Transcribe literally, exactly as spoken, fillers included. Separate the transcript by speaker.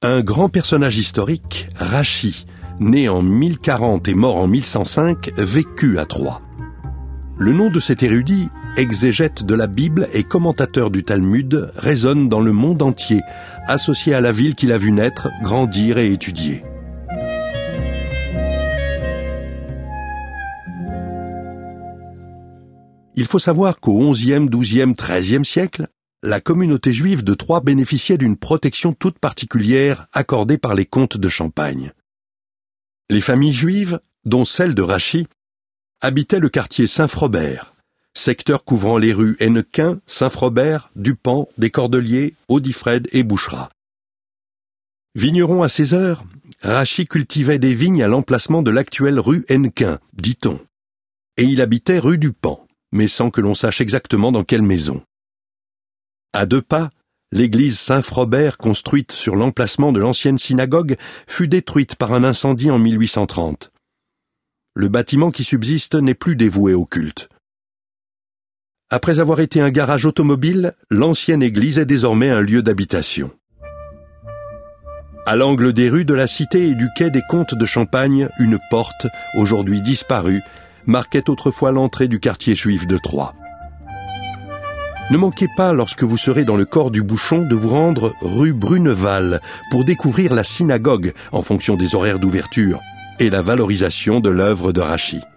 Speaker 1: Un grand personnage historique, Rachi, né en mille quarante et mort en mille cent cinq, vécut à Troie. Le nom de cet érudit, exégète de la Bible et commentateur du Talmud, résonne dans le monde entier, associé à la ville qu'il a vu naître, grandir et étudier. Il faut savoir qu'au onzième, douzième, treizième siècle, la communauté juive de Troie bénéficiait d'une protection toute particulière accordée par les comtes de Champagne. Les familles juives, dont celle de Rachi, habitaient le quartier Saint-Frobert, secteur couvrant les rues Hennequin, Saint-Frobert, Dupan, des Cordeliers, Audifred et Boucherat. Vigneron à ses heures, Rachi cultivait des vignes à l'emplacement de l'actuelle rue Hennequin, dit-on, et il habitait rue Dupan, mais sans que l'on sache exactement dans quelle maison. À deux pas, l'église Saint-Frobert, construite sur l'emplacement de l'ancienne synagogue, fut détruite par un incendie en mille huit cent trente. Le bâtiment qui subsiste n'est plus dévoué au culte. Après avoir été un garage automobile, l'ancienne église est désormais un lieu d'habitation. À l'angle des rues de la cité et du quai des comtes de Champagne, une porte, aujourd'hui disparue, marquait autrefois l'entrée du quartier juif de Troie. Ne manquez pas, lorsque vous serez dans le corps du bouchon, de vous rendre rue Bruneval pour découvrir la synagogue en fonction des horaires d'ouverture et la valorisation de l'œuvre de Rachi.